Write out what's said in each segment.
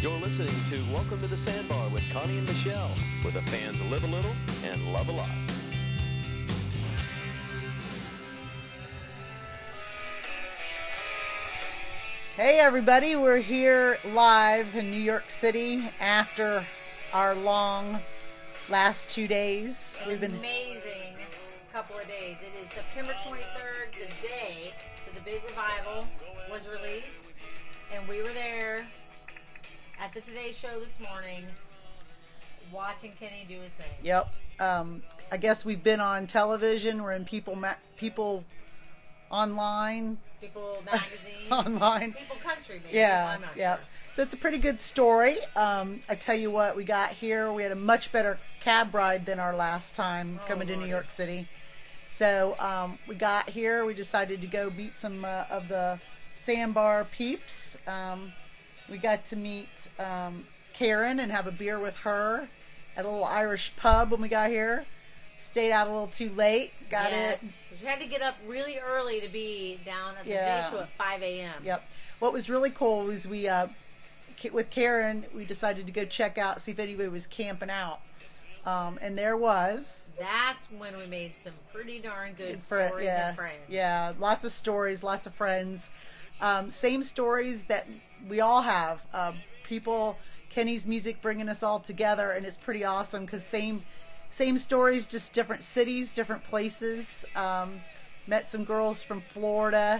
You're listening to Welcome to the Sandbar with Connie and Michelle, where the fans live a little and love a lot. Hey everybody, we're here live in New York City after our long last 2 days. We've been amazing couple of days. It is September 23rd, the day that the big revival was released, and we were there at the Today Show this morning watching Kenny do his thing. Yep. I guess we've been on television. We're in People Online. People Magazine. Online. People Country, maybe. Yeah. I'm not yeah. sure. So it's a pretty good story. I tell you what, we got here. We had a much better cab ride than our last time coming to New York City. So we got here. We decided to go meet some of the Sandbar peeps. We got to meet Karen and have a beer with her at a little Irish pub when we got here. Stayed out a little too late. Got it. We had to get up really early to be down at the Today Show at 5 a.m. Yep. What was really cool was we, with Karen, we decided to go check out, see if anybody was camping out. And there was. That's when we made some pretty darn good stories and friends. Yeah, lots of stories, lots of friends. Same stories that we all have. People, Kenny's music bringing us all together, and it's pretty awesome because same stories, just different cities, different places. Met some girls from Florida.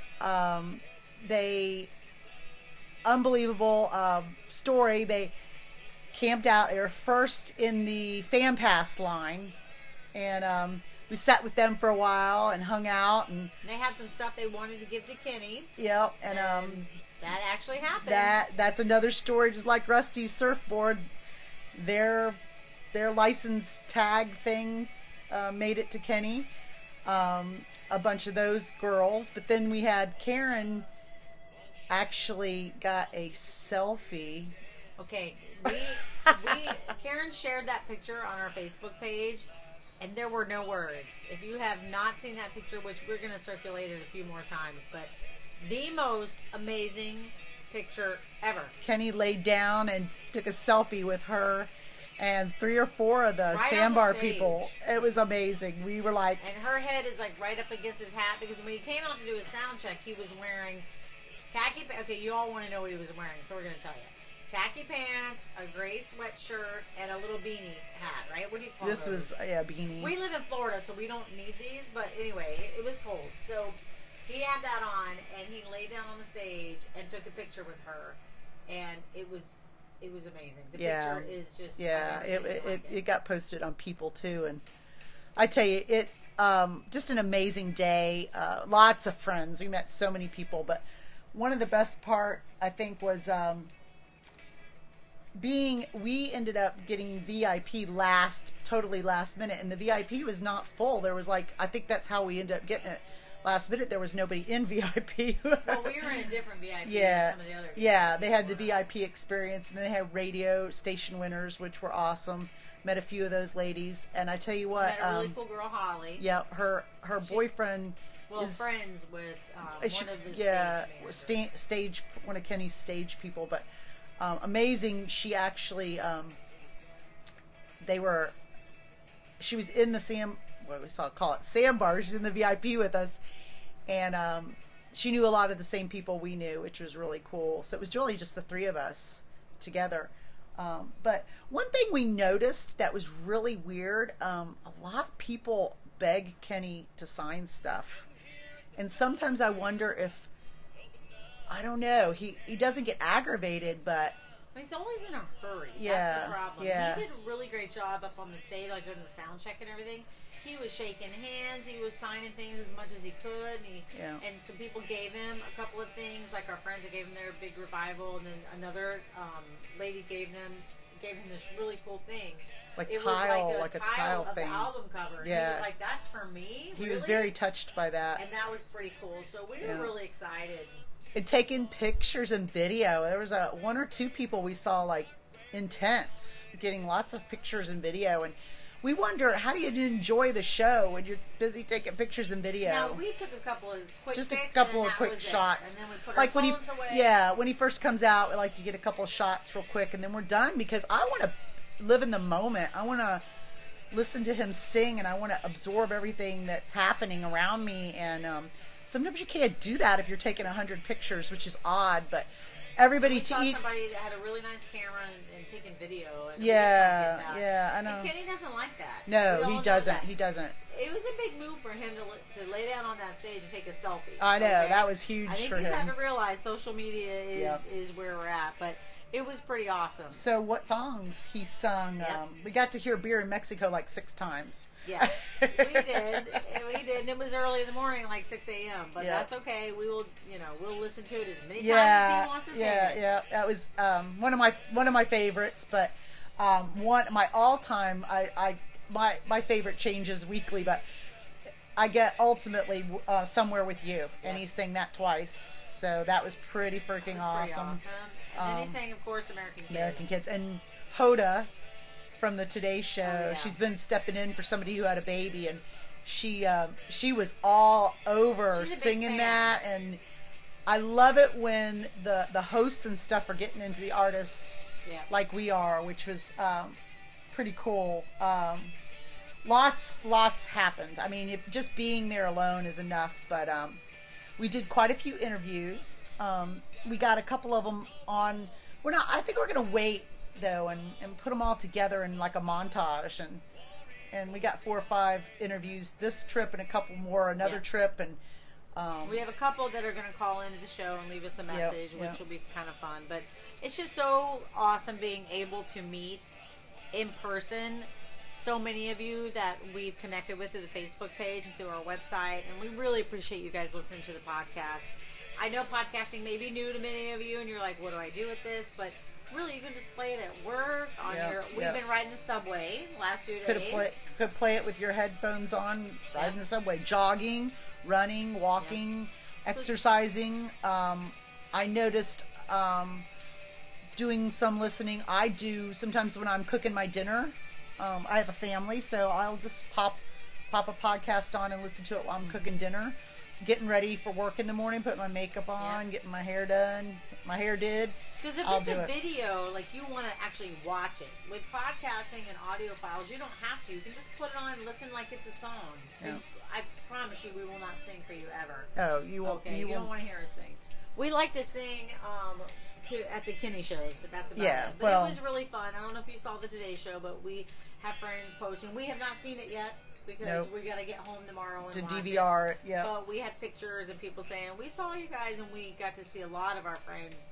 Unbelievable story. They camped out. They were first in the Fan Pass line, and we sat with them for a while and hung out. And they had some stuff they wanted to give to Kenny. Yep, and that actually happened. That's another story, just like Rusty's surfboard. Their license tag thing made it to Kenny. A bunch of those girls, but then we had Karen actually got a selfie. Okay, Karen shared that picture on our Facebook page, and there were no words. If you have not seen that picture, which we're going to circulate it a few more times, but the most amazing picture ever. Kenny laid down and took a selfie with her and 3 or 4 of the Sandbar people. It was amazing. We were like... And her head is like right up against his hat, because when he came out to do his sound check, he was wearing khaki... Okay, you all want to know what he was wearing, so we're going to tell you. Khaki pants, a gray sweatshirt, and a little beanie hat, right? What do you call this? Those? Was, yeah, beanie. We live in Florida, so we don't need these, but anyway, it was cold. So he had that on, and he laid down on the stage and took a picture with her, and it was amazing. The picture is just... Yeah, it got posted on People, too, and I tell you, it just an amazing day. Lots of friends. We met so many people, but one of the best part, I think, was... we ended up getting VIP totally last minute, and the VIP was not full. There was I think that's how we ended up getting it last minute. There was nobody in VIP. Well, we were in a different VIP than some of the other VIPs. Yeah, they had the VIP experience, and then they had radio station winners, which were awesome. Met a few of those ladies, and I tell you what, met a really cool girl, Holly. Yeah, her boyfriend is friends with one of the one of Kenny's stage people, but amazing. She actually she was in the Sandbar. She's in the VIP with us, and she knew a lot of the same people we knew, which was really cool. So it was really just the 3 of us together. But one thing we noticed that was really weird, a lot of people beg Kenny to sign stuff. And sometimes I wonder if, I don't know, he doesn't get aggravated, but... He's always in a hurry. Yeah, that's the problem. yeah. He did a really great job up on the stage, like during the sound check and everything. He was shaking hands. He was signing things as much as he could. And some people gave him a couple of things, like our friends that gave him their big revival, and then another lady gave him this really cool thing. Like it tile, was like a tile of thing. The album cover. Yeah. He was like, "That's for me." He really? was very touched by that. And that was pretty cool. So we were really excited. And taking pictures and video. There was 1 or 2 people we saw intense, getting lots of pictures and video. And we wonder, how do you enjoy the show when you're busy taking pictures and video? Now, we took a couple of quick just a pics, couple and of that quick was it. shots. And then we put like our when phones away. when he first comes out, we like to get a couple of shots real quick, and then we're done, because I want to live in the moment. I want to listen to him sing, and I want to absorb everything that's happening around me. And sometimes you can't do that if you're taking 100 pictures, which is odd, but everybody We saw somebody that had a really nice camera and taking video. And I know. And Kenny doesn't like that. No, he doesn't. He doesn't. It was a big move for him to lay down on that stage and take a selfie. I know, okay? that was huge I think for he's him. had to realize social media is where we're at, but it was pretty awesome. So what songs he sung? Yep. We got to hear Beer in Mexico like 6 times. Yeah, we did. And it was early in the morning, like 6 a.m. But that's okay. We will, we'll listen to it as many times as he wants to sing it. Yeah, that was one of my favorites. But my all-time, my favorite changes weekly. But I get Ultimately Somewhere with You, and he sang that twice. So that was pretty freaking awesome. And then he sang, of course, American Kids. And Hoda from the Today Show. Oh, yeah. She's been stepping in for somebody who had a baby, and she was all over singing that. And I love it when the hosts and stuff are getting into the artists like we are, which was pretty cool. Lots happened. I mean, just being there alone is enough, but we did quite a few interviews. We got a couple of them on. I think we're going to wait though and put them all together in like a montage, and we got 4 or 5 interviews this trip and a couple more another trip, and we have a couple that are going to call into the show and leave us a message, which will be kind of fun. But it's just so awesome being able to meet in person so many of you that we've connected with through the Facebook page and through our website, and we really appreciate you guys listening to the podcast. I know podcasting may be new to many of you, and you're like, what do I do with this? But really, you can just play it at work, we've been riding the subway last 2 days. Could play it with your headphones on, riding the subway, jogging, running, walking, exercising. I noticed doing some listening. I do sometimes when I'm cooking my dinner. I have a family, so I'll just pop a podcast on and listen to it while I'm cooking dinner, getting ready for work in the morning, putting my makeup on, getting my hair done, my hair did. Because if it's a video, like, you want to actually watch it. With podcasting and audio files, you don't have to. You can just put it on and listen like it's a song. Yeah. And I promise you, we will not sing for you ever. Oh, you won't. Okay, you don't want to hear us sing. We like to sing at the Kenny shows, but that's about it. But it was really fun. I don't know if you saw the Today Show, but we have friends posting. We have not seen it yet because we got to get home tomorrow and watch DVR it. Yeah. But we had pictures and people saying, we saw you guys, and we got to see a lot of our friends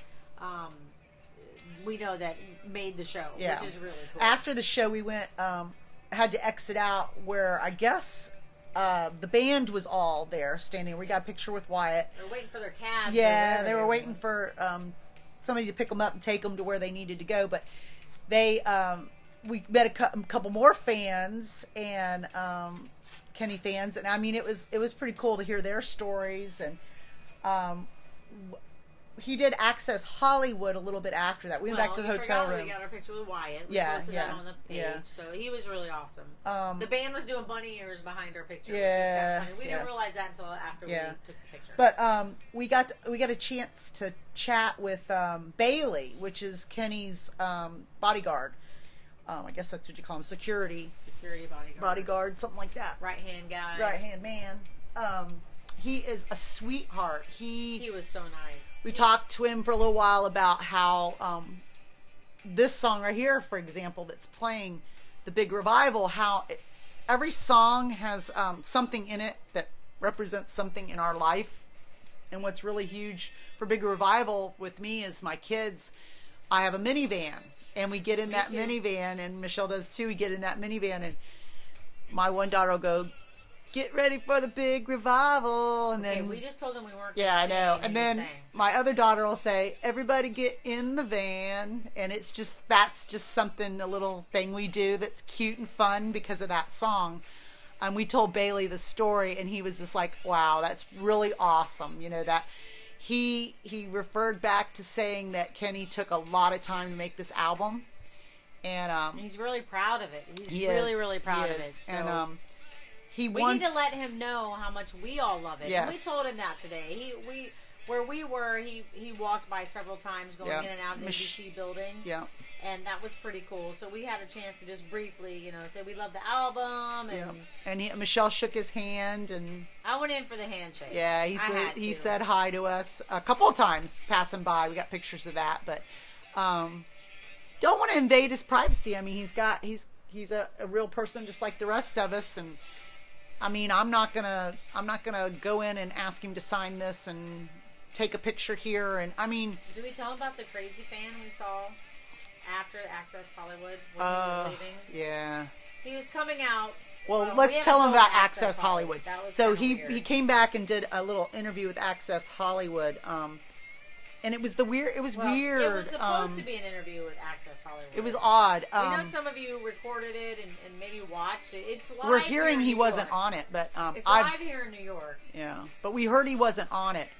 we know that made the show, which is really cool. After the show, we went, had to exit out where I guess the band was all there standing. We got a picture with Wyatt. They were waiting for their cabs. Yeah, they were waiting for somebody to pick them up and take them to where they needed to go. But we met a couple more fans and Kenny fans, and I mean it was pretty cool to hear their stories. And he did access Hollywood a little bit after that. We went back to the hotel room. We got our picture with Wyatt. We posted that on the page. So he was really awesome. The band was doing bunny ears behind our picture, which was kind of funny. We didn't realize that until after we took the picture. But we got a chance to chat with Bailey, which is Kenny's bodyguard. I guess that's what you call him, security bodyguard, something like that. Right hand guy. Right hand man. He is a sweetheart. He was so nice. We talked to him for a little while about how this song right here, for example, that's playing, the Big Revival, how every song has something in it that represents something in our life. And what's really huge for Big Revival with me is my kids. I have a minivan, and we get in that minivan, and Michelle does too. We get in that minivan, and my one daughter will go, "Get ready for the Big Revival," and then we just told them we weren't. Yeah, I know. And then my other daughter will say, "Everybody get in the van," and that's just something, a little thing we do that's cute and fun because of that song. And we told Bailey the story, and he was just like, "Wow, that's really awesome." You know, that he referred back to saying that Kenny took a lot of time to make this album, And he's really proud of it. He's really proud of it. So and we need to let him know how much we all love it. Yes. And we told him that today. Where we were, he walked by several times going in and out of the NBC building. Yeah. And that was pretty cool. So we had a chance to just briefly, say we love the album. And Michelle shook his hand, and I went in for the handshake. Yeah, he said hi to us a couple of times passing by. We got pictures of that, but don't want to invade his privacy. I mean, he's a real person just like the rest of us, and I mean, I'm not gonna go in and ask him to sign this and take a picture here. And I mean, did we tell him about the crazy fan we saw after Access Hollywood when he was leaving? Yeah. He was coming out. Well, let's tell him about Access Hollywood. So he weird. came back and did a little interview with Access Hollywood. And it was weird. It was weird. It was supposed to be an interview with Access Hollywood. It was odd. We know some of you recorded it and maybe watched it. It's live. We're hearing he wasn't on it, but it's live here in New York. Yeah, but we heard he wasn't on it.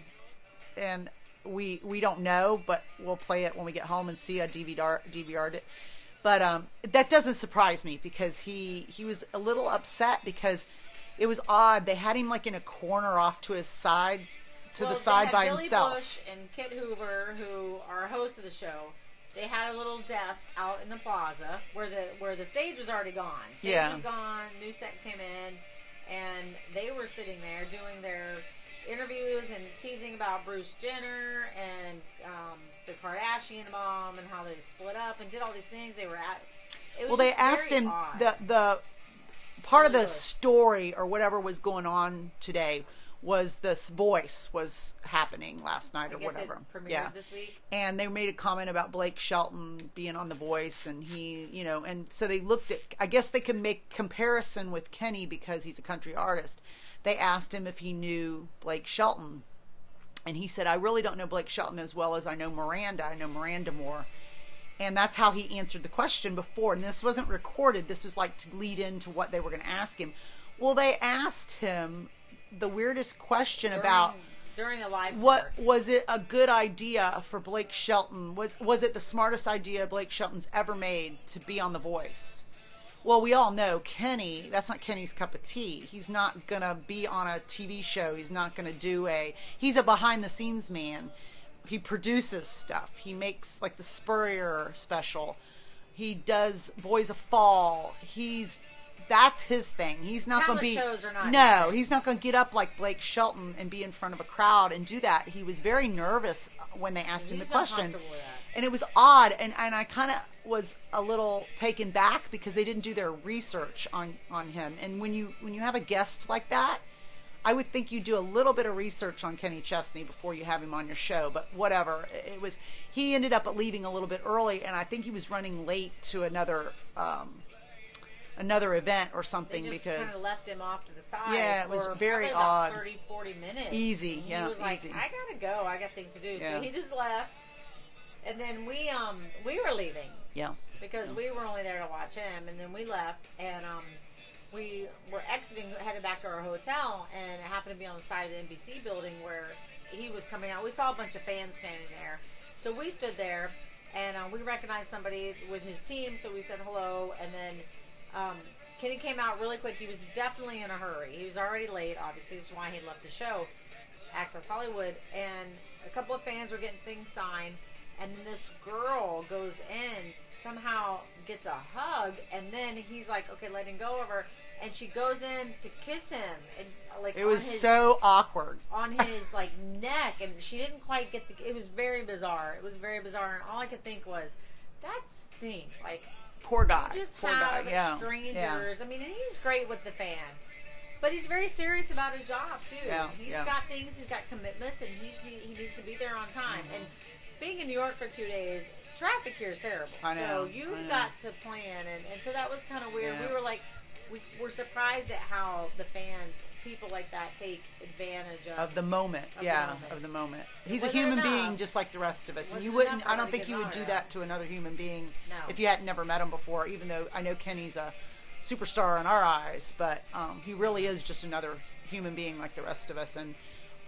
And we don't know, but we'll play it when we get home and see a DVR'd it. But that doesn't surprise me because he was a little upset because it was odd. They had him like in a corner off to his side. The side by Billy himself. Bush and Kit Hoover, who are hosts of the show, they had a little desk out in the plaza where the stage was already gone. Stage was gone, new set came in, and they were sitting there doing their interviews and teasing about Bruce Jenner and the Kardashian mom and how they split up and did all these things. They were at. It was they asked him the part of the story or whatever was going on today. Was this Voice was happening last night or whatever? It premiered this week. And they made a comment about Blake Shelton being on The Voice, and he, and so they looked at. I guess they can make comparison with Kenny because he's a country artist. They asked him if he knew Blake Shelton, and he said, "I really don't know Blake Shelton as well as I know Miranda. I know Miranda more." And that's how he answered the question before. And this wasn't recorded. This was like to lead into what they were going to ask him. Well, they asked him the weirdest question during a live what was it a good idea for Blake Shelton, was it the smartest idea Blake Shelton's ever made to be on The Voice? Well, we all know Kenny, that's not Kenny's cup of tea. He's not gonna be on a TV show. He's not gonna he's a behind the scenes man. He produces stuff. He makes like the Spurrier special. He does Boys of Fall. That's his thing. He's not going to be. Shows are not he's not going to get up like Blake Shelton and be in front of a crowd and do that. He was very nervous when they asked him the question, and it was odd. And I kind of was a little taken back because they didn't do their research on him. And when you have a guest like that, I would think you do a little bit of research on Kenny Chesney before you have him on your show. But whatever, he ended up leaving a little bit early, and I think he was running late to another event or something. They just because kind of left him off to the side. Yeah, it was very odd. 30-40 minutes. Easy, He was like, easy. I gotta go. I got things to do. Yeah. So he just left, and then we were leaving. Yeah. Because we were only there to watch him, and then we left, and we were exiting, headed back to our hotel, and it happened to be on the side of the NBC building where he was coming out. We saw a bunch of fans standing there, so we stood there, and we recognized somebody with his team, so we said hello, and then Kenny came out really quick. He was definitely in a hurry. He was already late, obviously. This is why he left the show, Access Hollywood. And a couple of fans were getting things signed. And this girl goes in, somehow gets a hug. And then he's like, okay, letting go of her. And she goes in to kiss him. And it was so awkward. On his neck. And she didn't quite get it was very bizarre. It was very bizarre. And all I could think was, that stinks. Poor guy. Poor guy. Yeah. Strangers. Yeah. I mean, and he's great with the fans, but he's very serious about his job too. Yeah. He's got things. He's got commitments, and he needs to be there on time. And being in New York for 2 days, traffic here is terrible. I know. So you've got to plan, and so that was kind of weird. Yeah. We were we're surprised at how the fans, people like that, take advantage of the moment. Of the moment. He's a human being just like the rest of us, and you wouldn't. I don't think you would do that to another human being if you had never met him before. Even though I know Kenny's a superstar in our eyes, but he really is just another human being like the rest of us. And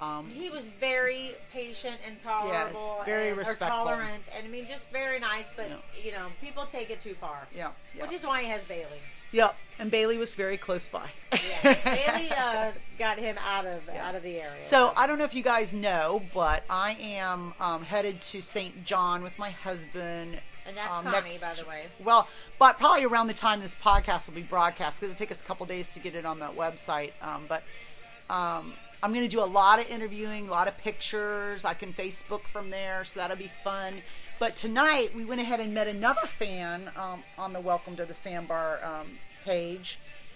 He was very patient and tolerable, yes, very respectful, or tolerant, and I mean, just very nice. But you know, people take it too far. Yeah, which is why he has Bailey. Yep, and Bailey was very close by. Yeah, Bailey got him out of the area. So I don't know if you guys know, but I am headed to St. John with my husband. And that's Connie, by the way. Well, but probably around the time this podcast will be broadcast, because it'll take us a couple days to get it on the website. I'm going to do a lot of interviewing, a lot of pictures. I can Facebook from there, so that'll be fun. But tonight, we went ahead and met another fan on the Welcome to the Sandbar page.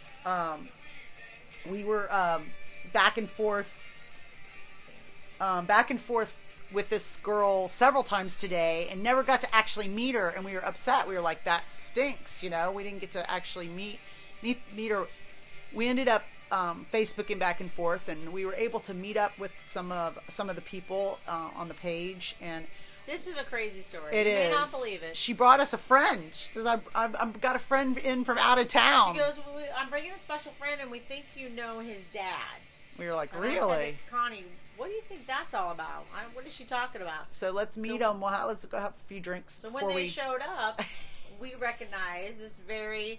We were back and forth with this girl several times today, and never got to actually meet her, and we were upset. We were like, that stinks, you know? We didn't get to actually meet her. We ended up Facebooking back and forth, and we were able to meet up with some of the people on the page. And this is a crazy story. You may not believe it. She brought us a friend. She says, I've got a friend in from out of town. She goes, I'm bringing a special friend, and we think you know his dad. We were like, and really? I said to Connie, what do you think that's all about? What is she talking about? So let's meet them. Let's go have a few drinks. So when they showed up, we recognized this very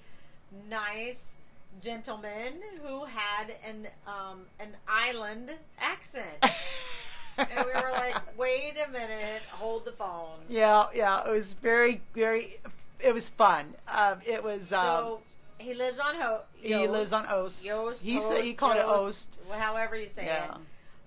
nice gentleman who had an island accent. And we were like, wait a minute, hold the phone. Yeah, it was very, very, it was fun. It was, so he lives on He lives on Oost. He called it Oost. However you say it.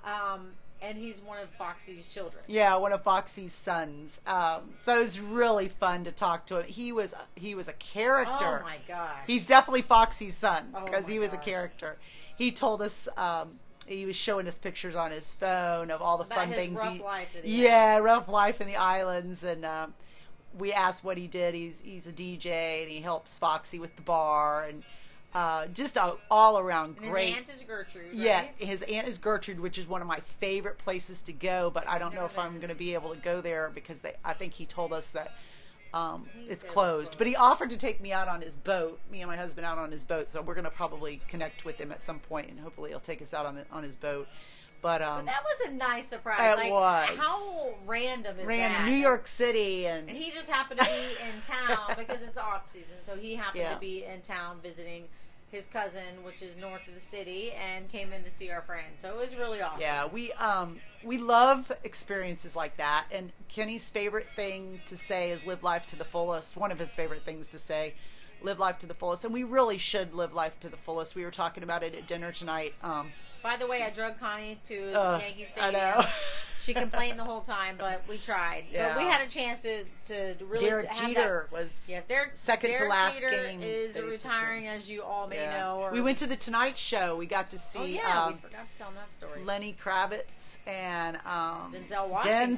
And he's one of Foxy's children. Yeah, one of Foxy's sons. So it was really fun to talk to him. He was a character. Oh my gosh. He's definitely Foxy's son, because he was a character. He told us, he was showing us pictures on his phone of all the fun things. Rough life that he had. Rough life in the islands, and we asked what he did. He's a DJ, and he helps Foxy with the bar, and just all around great. His aunt is Gertrude, right? Yeah, his aunt is Gertrude, which is one of my favorite places to go, but I don't know if I'm going to be able to go there, because I think he told us that it's closed. But he offered to take me out on his boat, me and my husband out on his boat, so we're going to probably connect with him at some point, and hopefully he'll take us out on his boat. But that was a nice surprise. It was. How random is that? New York City. And he just happened to be in town because it's off season, so he happened to be in town visiting his cousin, which is north of the city, and came in to see our friend. So it was really awesome. Yeah, we love experiences like that. And Kenny's favorite thing to say is live life to the fullest. One of his favorite things to say, live life to the fullest. And we really should live life to the fullest. We were talking about it at dinner tonight. By the way, I drug Connie to Yankee Stadium. I know. She complained the whole time, but we tried. Yeah. But we had a chance to really Derek Jeter was second to last game. Is retiring, as you all may know. We went to the Tonight Show. We got to see. We forgot to tell that story. Lenny Kravitz and Denzel Washington.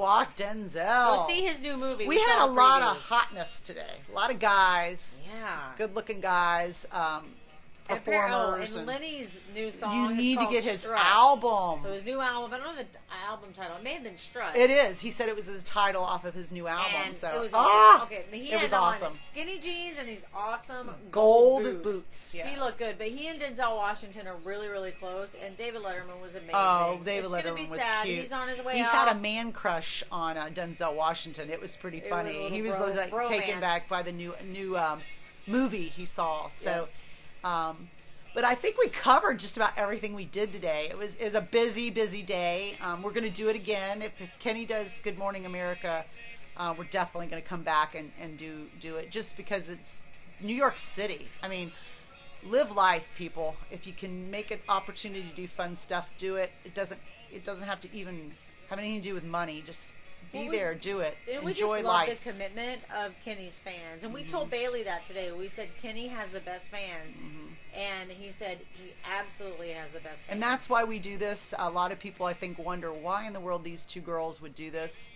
Denzel. Go see his new movie. We had a lot of hotness today. A lot of guys. Yeah. Good-looking guys. Performers. And Lenny's new song. You need to get his Strut. album. So his new album. I don't know the album title. It may have been Strut. It is. He said it was his title off of his new album. And so it was awesome. Okay, he it was had awesome. On skinny jeans and these awesome gold boots. Yeah. He looked good, but he and Denzel Washington are really, really close. And David Letterman was amazing. Oh, David Letterman be was sad. cute. He's on his way He out. had a man crush on Denzel Washington. It was pretty funny. He was taken back by the new movie he saw. So. Yeah. But I think we covered just about everything we did today. It was a busy day. We're going to do it again. If Kenny does Good Morning America, we're definitely going to come back and do it, just because it's New York City. I mean, live life, people. If you can make an opportunity to do fun stuff, do it. It doesn't have to even have anything to do with money. Just be there, do it. We Enjoy just life. love the commitment of Kenny's fans. And we told Bailey that today. We said Kenny has the best fans. And he said he absolutely has the best fans. And that's why we do this. A lot of people, I think, wonder why in the world these two girls would do this.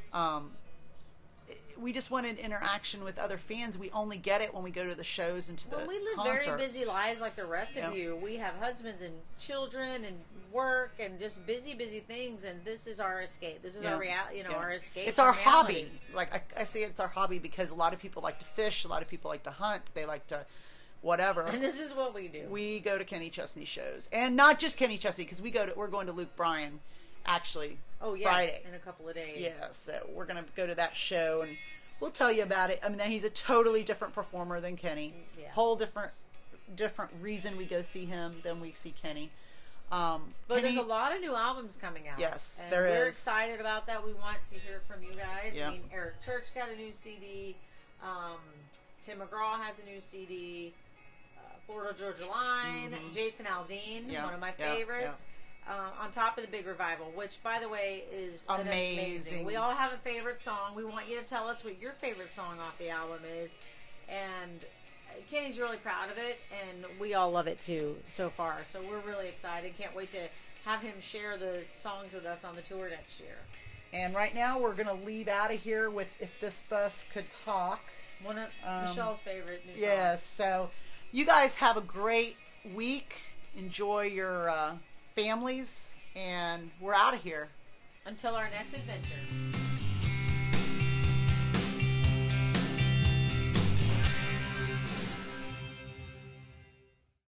We just wanted interaction with other fans. We only get it when we go to the shows and to the we live concerts. very busy lives like the rest of you. We have husbands and children and work and just busy things, and this is our escape. This is our reality, our escape. It's our reality. hobby. Like I say, it's our hobby because a lot of people like to fish. A lot of people like to hunt. They like to whatever. And this is what we do. We go to Kenny Chesney shows, and not just Kenny Chesney, because we're going to Luke Bryan, actually. Oh yes, Friday. in a couple of days. Yeah, so we're gonna go to that show, and we'll tell you about it. I mean, he's a totally different performer than Kenny. Yeah. Whole different reason we go see him than we see Kenny. But Kenny, there's a lot of new albums coming out. Yes, and there we're is. excited about that. We want to hear from you guys. Yeah. I mean, Eric Church got a new CD. Tim McGraw has a new CD. Florida Georgia Line. Jason Aldean, one of my favorites. On top of the big revival, which, by the way, is amazing. We all have a favorite song. We want you to tell us what your favorite song off the album is. And Kenny's really proud of it, and we all love it too so far. So we're really excited. Can't wait to have him share the songs with us on the tour next year. And right now we're going to leave out of here with If This Bus Could Talk. One of Michelle's favorite new songs. Yes, so you guys have a great week. Enjoy your families, and we're out of here. Until our next adventure.